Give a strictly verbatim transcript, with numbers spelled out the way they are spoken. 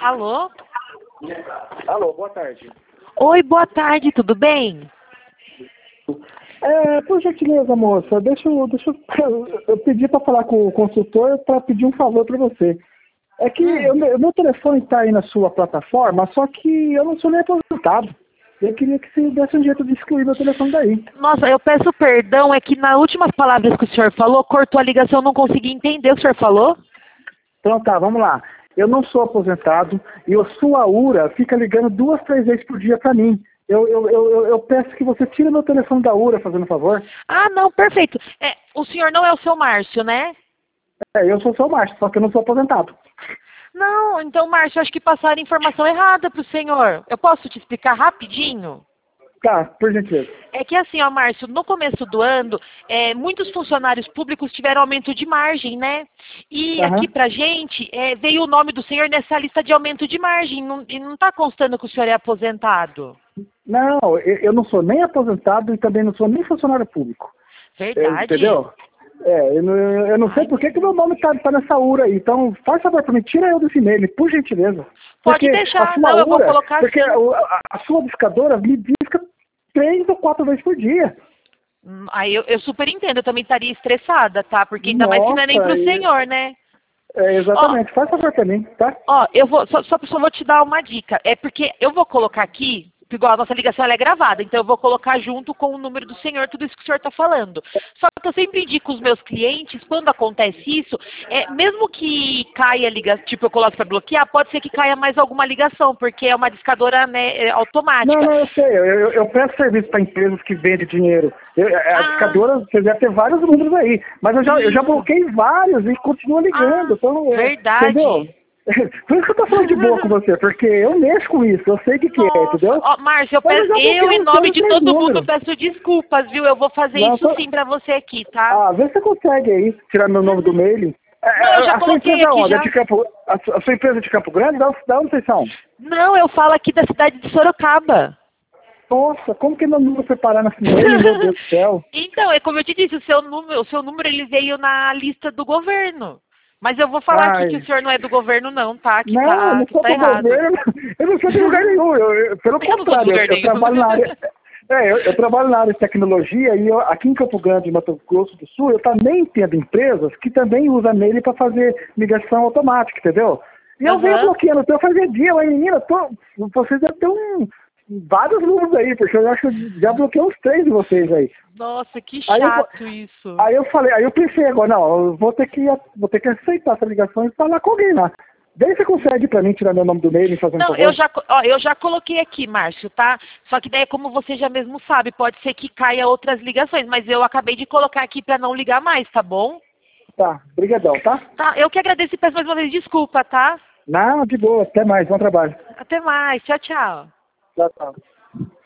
Alô? Alô, boa tarde. Oi, boa tarde, tudo bem? É, por gentileza, moça, deixa eu, deixa eu, eu pedi para falar com o consultor para pedir um favor para você. É que Hum. o meu telefone está aí na sua plataforma, só que eu não sou nem aposentado. Eu queria que você desse um jeito de excluir meu telefone daí. Nossa, eu peço perdão, é que nas últimas palavras que o senhor falou, cortou a ligação, eu não consegui entender o que o senhor falou. Então tá, vamos lá. Eu não sou aposentado e a sua URA fica ligando duas, três vezes por dia para mim. Eu, eu, eu, eu peço que você tire meu telefone da URA, fazendo um favor. Ah, não, perfeito. É, o senhor não é o seu Márcio, né? É, eu sou seu Márcio, só que eu não sou aposentado. Não, então, Márcio, acho que passaram informação errada para o senhor. Eu posso te explicar rapidinho? Tá, por gentileza. É que assim, ó, Márcio, no começo do ano, é, muitos funcionários públicos tiveram aumento de margem, né? E aqui Aham. pra gente, é, veio o nome do senhor nessa lista de aumento de margem, não, e não está constando que o senhor é aposentado. Não, eu, eu não sou nem aposentado e também não sou nem funcionário público. É, Verdade? entendeu? É, eu não, eu não sei Ai, por que que meu nome tá, tá nessa URA aí. Então, faz favor pra mim, tira eu desse e-mail, por gentileza. pode Porque a deixar, sua não, eu vou URA, colocar porque assim. a, a- a sua discadora me disca três ou quatro vezes por dia. Hum, Aí eu, eu super entendo, eu também estaria estressada, tá? Porque ainda mais que não é nem Nossa, pro é, senhor, né? é, Ó, exatamente. Faz favor pra mim, tá? Ó, eu vou, só, só, só vou te dar uma dica. É porque eu vou colocar aqui, igual a nossa ligação ela é gravada, então eu vou colocar junto com o número do senhor tudo isso que o senhor está falando. Só que eu sempre indico os meus clientes, quando acontece isso, é, mesmo que caia a ligação, tipo eu coloco para bloquear, pode ser que caia mais alguma ligação, porque é uma discadora, né, é Não, automática. não, eu sei. Eu, eu, eu presto serviço para empresas que vendem dinheiro. Eu, a Ah, discadora, você deve ter vários números aí. Mas eu já, eu já isso. bloqueei vários e continua ligando. Ah, Então, é, entendeu? verdade. Por isso que eu tô falando de boa com você, porque eu mexo com isso, eu sei o que, que é, Nossa, entendeu? ó, Márcio, eu, Mas eu peço, já eu, bloqueei em uns nome dois, de três todo mundo, números. peço desculpas, viu? Eu vou fazer Não, isso tô... sim pra você aqui, tá? Ah, vê se você consegue aí, tirar meu nome do Uhum. mail. É, Não, eu é, já a sua coloquei empresa é aqui onde? É já. de Campo... A su- a sua empresa é de Campo Grande? Da, da onde vocês são? Não, eu falo aqui da cidade de Sorocaba. Nossa, como que meu número foi parar nesse mail, meu Deus do céu? Então, é como eu te disse, o seu número, o seu número ele veio na lista do governo. Mas eu vou falar aqui que o Ai... senhor não é do governo não, tá? Que Não, eu tá, não que sou tá do errado. governo, eu não sou de lugar nenhum. Eu, eu- pelo Eu não sou do contrário, eu, lugar eu nenhum. trabalho na área. É, eu, eu trabalho na área de tecnologia e eu, aqui em Campo Grande, Mato Grosso do Sul, eu também entendo empresas que também usam nele para fazer migração automática, entendeu? E eu venho Aham. bloqueando, então eu fazia dia, mas menina, tô, vocês devem ter um, vários números aí, porque eu acho que eu já bloqueei uns três de vocês aí. Nossa, que Aí eu, chato isso. aí eu falei, aí eu pensei agora, não, eu vou ter que, vou ter que aceitar essa ligação e falar com alguém lá. Daí você consegue pra mim tirar meu nome do mail e fazer um Não, eu favor? já, co- ó, eu já coloquei aqui, Márcio, tá? Só que daí, como você já mesmo sabe, pode ser que caia outras ligações, mas eu acabei de colocar aqui pra não ligar mais, tá bom? Tá, brigadão, tá? Tá, eu que agradeço e peço mais uma vez desculpa, tá? Não, de boa, até mais, bom trabalho. Até mais, tchau, tchau. Tchau, tchau.